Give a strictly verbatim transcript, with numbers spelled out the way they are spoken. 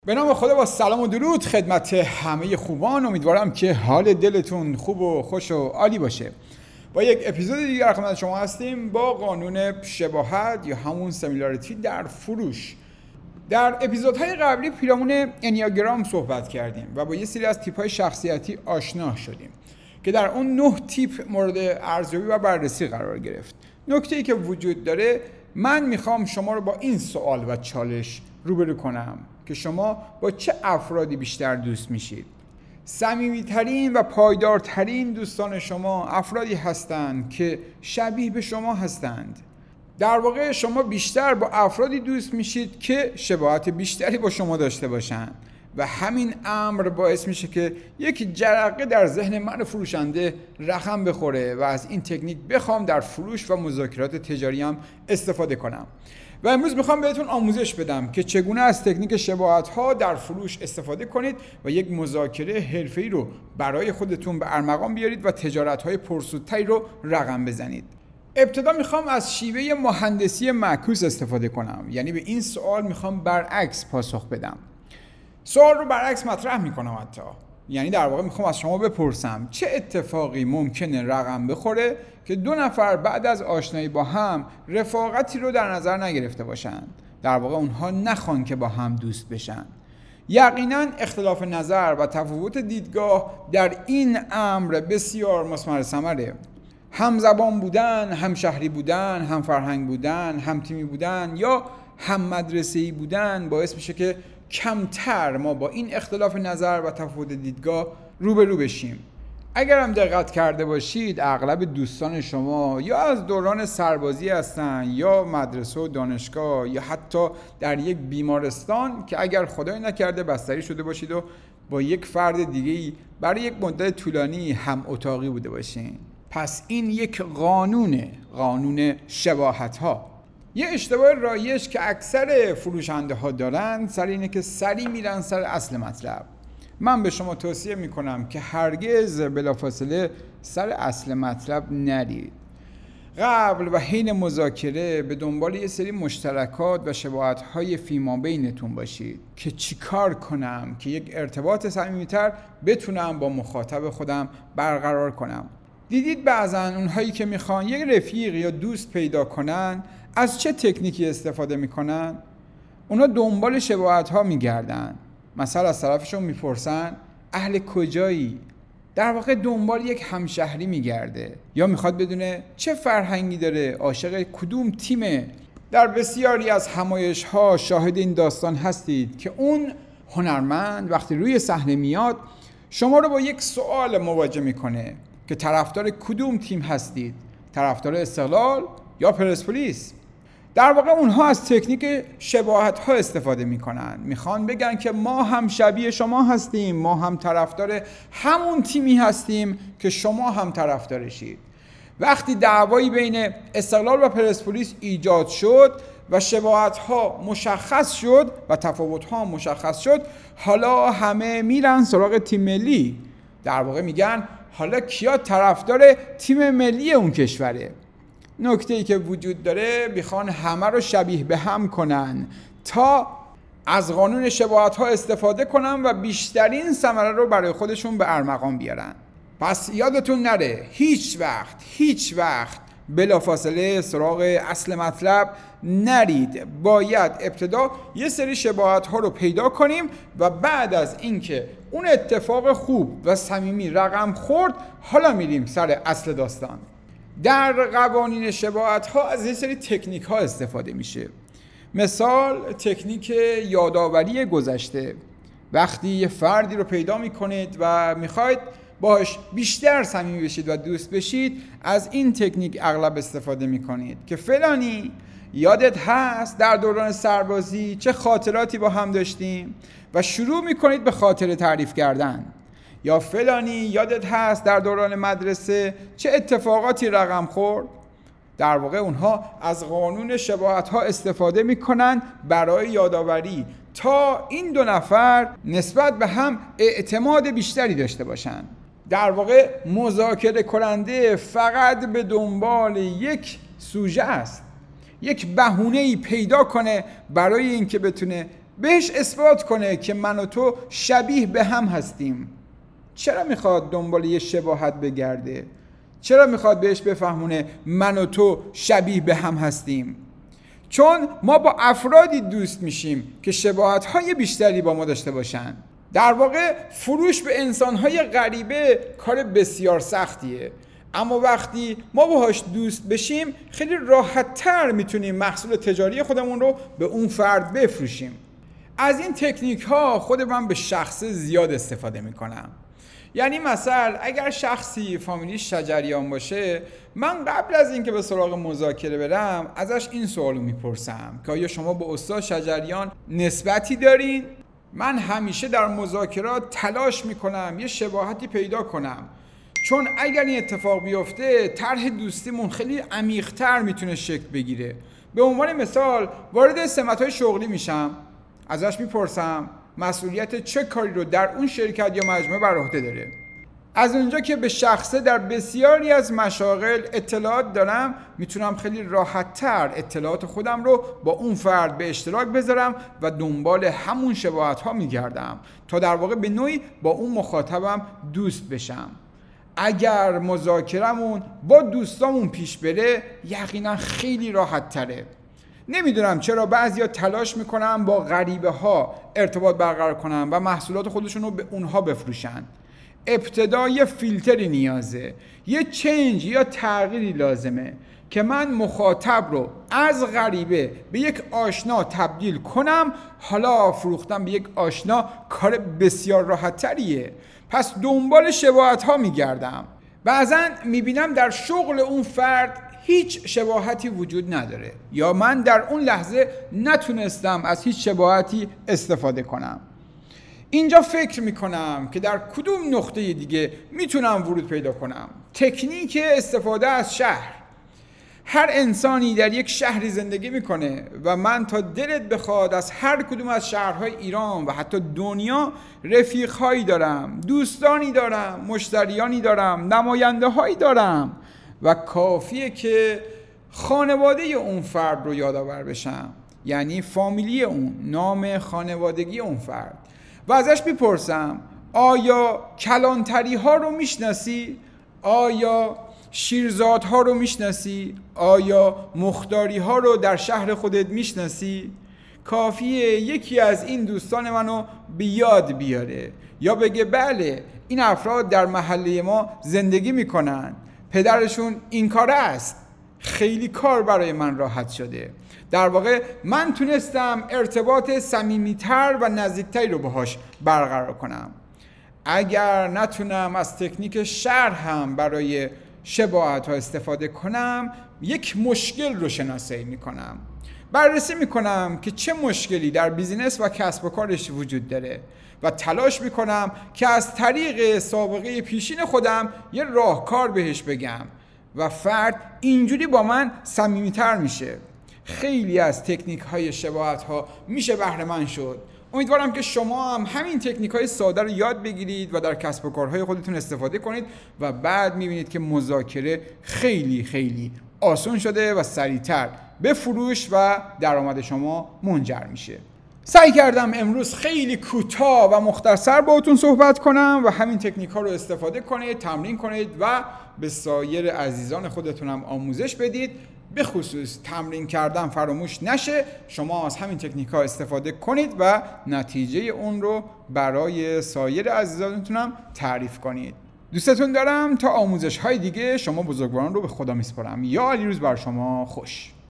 به نام خدا، با سلام و درود خدمت همه خوبان. امیدوارم که حال دلتون خوب و خوش و عالی باشه. با یک اپیزود دیگر خدمت شما هستیم با قانون شباهت یا همون سیمیلاریتی در فروش. در اپیزودهای قبلی پیرامون انیاگرام صحبت کردیم و با یه سری از تیپ‌های شخصیتی آشنا شدیم که در اون نه تیپ مورد ارزیابی و بررسی قرار گرفت. نکته‌ای که وجود داره، من میخوام شما رو با این سوال و چالش روبرو کنم که شما با چه افرادی بیشتر دوست میشید؟ صمیمی‌ترین و پایدارترین دوستان شما افرادی هستند که شبیه به شما هستند. در واقع شما بیشتر با افرادی دوست میشید که شباهت بیشتری با شما داشته باشند و همین امر باعث میشه که یک جرقه در ذهن من فروشنده رقم بخوره و از این تکنیک بخوام در فروش و مذاکرات تجاری هم استفاده کنم. و امروز میخوام بهتون آموزش بدم که چگونه از تکنیک شباهت ها در فروش استفاده کنید و یک مذاکره حرفه‌ای رو برای خودتون به ارمغان بیارید و تجارت های پرسودتری رو رقم بزنید. ابتدا میخوام از شیوه مهندسی معکوس استفاده کنم، یعنی به این سوال میخوام برعکس پاسخ بدم. سوال رو برعکس مطرح میکنم حتی، یعنی در واقع میخوام از شما بپرسم چه اتفاقی ممکنه رقم بخوره که دو نفر بعد از آشنایی با هم رفاقتی رو در نظر نگرفته باشند، در واقع اونها نخوان که با هم دوست بشن. یقینا اختلاف نظر و تفاوت دیدگاه در این امر بسیار مثمر ثمره. هم زبان بودن، هم شهری بودن، هم فرهنگ بودن، هم تیمی بودن یا هم مدرسه‌ای بودن باعث میشه که کمتر ما با این اختلاف نظر و تفاوت دیدگاه روبرو بشیم. اگر هم دقت کرده باشید، اغلب دوستان شما یا از دوران سربازی هستن یا مدرسه و دانشگاه یا حتی در یک بیمارستان که اگر خدای نکرده بستری شده باشید و با یک فرد دیگه‌ای برای یک مدت طولانی هم اتاقی بوده باشین. پس این یک قانونه، قانون شباهت ها. یه اشتباه رایج که اکثر فروشنده ها دارن سر اینه که سری میرن سر اصل مطلب. من به شما توصیه میکنم که هرگز بلافاصله سر اصل مطلب نرید. قبل و حین مذاکره به دنبال یه سری مشترکات و شباهت های فیما بینتون باشید که چیکار کنم که یک ارتباط صمیمیتر بتونم با مخاطب خودم برقرار کنم. دیدید بعضا اونهایی که میخوان یک رفیق یا دوست پیدا کنن از چه تکنیکی استفاده میکنن؟ اونا دنبال شباهت ها میگردن. مثلا از طرفشون میپرسن اهل کجایی؟ در واقع دنبال یک همشهری میگرده یا میخواد بدونه چه فرهنگی داره، عاشق کدوم تیمه. در بسیاری از همایش ها شاهد این داستان هستید که اون هنرمند وقتی روی صحنه میاد شما رو با یک سوال مواجه میکنه که طرفدار کدوم تیم هستید؟ طرفدار استقلال یا پرسپولیس؟ در واقع اونها از تکنیک شباهت ها استفاده میکنن. میخوان بگن که ما هم شبیه شما هستیم، ما هم طرفدار همون تیمی هستیم که شما هم طرفدارشید. وقتی دعوایی بین استقلال و پرسپولیس ایجاد شد و شباهت ها مشخص شد و تفاوت ها مشخص شد، حالا همه میرن سراغ تیم ملی. در واقع میگن حالا کیا طرفدار تیم ملی اون کشوره؟ نکته‌ای که وجود داره، میخوان همه رو شبیه به هم کنن تا از قانون شباهت ها استفاده کنن و بیشترین ثمره رو برای خودشون به ارمغان بیارن. پس یادتون نره هیچ وقت هیچ وقت بلافاصله سراغ اصل مطلب نرید. باید ابتدا یه سری شباهت ها رو پیدا کنیم و بعد از اینکه اون اتفاق خوب و صمیمی رقم خورد، حالا میریم سر اصل داستان. در قوانین شباهت ها از یه سری تکنیک ها استفاده میشه. مثال تکنیک یادآوری گذشته. وقتی یه فردی رو پیدا میکنید و میخواید باهاش بیشتر صمیمی بشید و دوست بشید، از این تکنیک اغلب استفاده میکنید که فلانی یادت هست در دوران سربازی چه خاطراتی با هم داشتیم، و شروع میکنید به خاطره تعریف کردن. یا فلانی یادت هست در دوران مدرسه چه اتفاقاتی رقم خورد. در واقع اونها از قانون شباهت ها استفاده میکنن برای یادآوری تا این دو نفر نسبت به هم اعتماد بیشتری داشته باشن. در واقع مذاکره کننده فقط به دنبال یک سوژه است، یک بهونه‌ای پیدا کنه برای اینکه بتونه بهش اثبات کنه که من و تو شبیه به هم هستیم. چرا میخواد دنبال یه شباهت بگرده؟ چرا میخواد بهش بفهمونه من و تو شبیه به هم هستیم؟ چون ما با افرادی دوست میشیم که شباهت‌های بیشتری با ما داشته باشن. در واقع فروش به انسان‌های غریبه کار بسیار سختیه، اما وقتی ما باهاش دوست بشیم خیلی راحت‌تر میتونیم محصول تجاری خودمون رو به اون فرد بفروشیم. از این تکنیک ها خود من به شخص زیاد استفاده میکنم. یعنی مثلا اگر شخصی فامیلی شجریان باشه، من قبل از اینکه به سراغ مذاکره برم ازش این سوالو میپرسم که آیا شما به استاد شجریان نسبتی دارین؟ من همیشه در مذاکرات تلاش میکنم یه شباهتی پیدا کنم، چون اگر این اتفاق بیفته طرح دوستیمون خیلی عمیق‌تر میتونه شکل بگیره. به عنوان مثال وارد سمت‌های شغلی میشم، ازش میپرسم مسئولیت چه کاری رو در اون شرکت یا مجموعه بر عهده داره. از اونجا که به شخصه در بسیاری از مشاغل اطلاعات دارم، میتونم خیلی راحت‌تر اطلاعات خودم رو با اون فرد به اشتراک بذارم و دنبال همون شباهت‌ها میگردم تا در واقع به نوعی با اون مخاطبم دوست بشم. اگر مذاکرمون با دوستامون پیش بره یقینا خیلی راحت تره. نمیدونم چرا بعضیا تلاش میکنن با غریبه ها ارتباط برقرار کنن و محصولات خودشون رو به اونها بفروشن. ابتدا یه فیلتری نیازه، یه چنج یا تغییری لازمه که من مخاطب رو از غریبه به یک آشنا تبدیل کنم. حالا فروختن به یک آشنا کار بسیار راحت تریه. پس دنبال شباهت ها میگردم. بعضا میبینم در شغل اون فرد هیچ شباهتی وجود نداره، یا من در اون لحظه نتونستم از هیچ شباهتی استفاده کنم. اینجا فکر میکنم که در کدوم نقطه دیگه میتونم ورود پیدا کنم. تکنیک استفاده از شهر. هر انسانی در یک شهری زندگی میکنه و من تا دلت بخواد از هر کدوم از شهرهای ایران و حتی دنیا رفیقهایی دارم، دوستانی دارم، مشتریانی دارم، نماینده هایی دارم و کافیه که خانواده اون فرد رو یادآور بشم، یعنی فامیلی اون، نام خانوادگی اون فرد، و ازش میپرسم آیا کلانتری ها رو میشناسی؟ آیا شیرزاد ها رو میشناسی؟ آیا مختاری ها رو در شهر خودت میشناسی؟ کافیه یکی از این دوستان منو به یاد بیاره یا بگه بله این افراد در محله ما زندگی میکنن، پدرشون این کار است. خیلی کار برای من راحت شده. در واقع من تونستم ارتباط صمیمیتر و نزدیکتری رو باهاش برقرار کنم. اگر نتونم از تکنیک شرح هم برای شباهت ها استفاده کنم، یک مشکل رو شناسایی میکنم. بررسی میکنم که چه مشکلی در بیزینس و کسب و کارش وجود داره و تلاش میکنم که از طریق سابقه پیشین خودم یه راهکار بهش بگم و فرد اینجوری با من صمیمیتر میشه. خیلی از تکنیک های شباهت ها میشه بهره مند شد. امیدوارم که شما هم همین تکنیک های ساده رو یاد بگیرید و در کسب و کارهای خودتون استفاده کنید و بعد میبینید که مذاکره خیلی خیلی آسان شده و سریعتر به فروش و درآمد شما منجر میشه. سعی کردم امروز خیلی کوتاه و مختصر باهاتون صحبت کنم و همین تکنیک ها رو استفاده کنید، تمرین کنید و به سایر عزیزان خودتون هم آموزش بدید. به خصوص تمرین کردن فراموش نشه. شما از همین تکنیک ها استفاده کنید و نتیجه اون رو برای سایر عزیزانتون هم تعریف کنید. دوستتون دارم. تا آموزش های دیگه شما بزرگواران رو به خدا میسپارم. یا علی روز بر شما خوش.